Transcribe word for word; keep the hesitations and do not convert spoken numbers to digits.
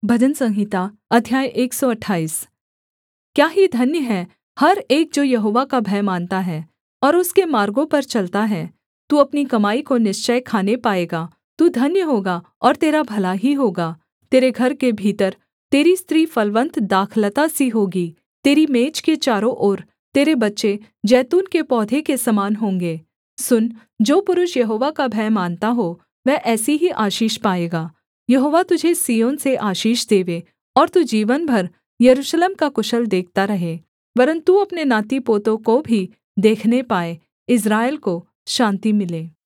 भजन संहिता अध्याय एक सौ अट्ठाईस। क्या ही धन्य है हर एक जो यहोवा का भय मानता है और उसके मार्गों पर चलता है। तू अपनी कमाई को निश्चय खाने पाएगा, तू धन्य होगा और तेरा भला ही होगा। तेरे घर के भीतर तेरी स्त्री फलवन्त दाखलता सी होगी, तेरी मेज के चारों ओर तेरे बच्चे जैतून के पौधे के समान होंगे। सुन, जो पुरुष यहोवा का भय मानता हो वह ऐसी ही आशीष पाएगा। यहोवा तुझे सिय्योन से आशीष देवे और तू जीवन भर यरूशलेम का कुशल देखता रहे, वरन् तू अपने नातीपोतों को भी देखने पाए, इस्राएल को शान्ति मिले।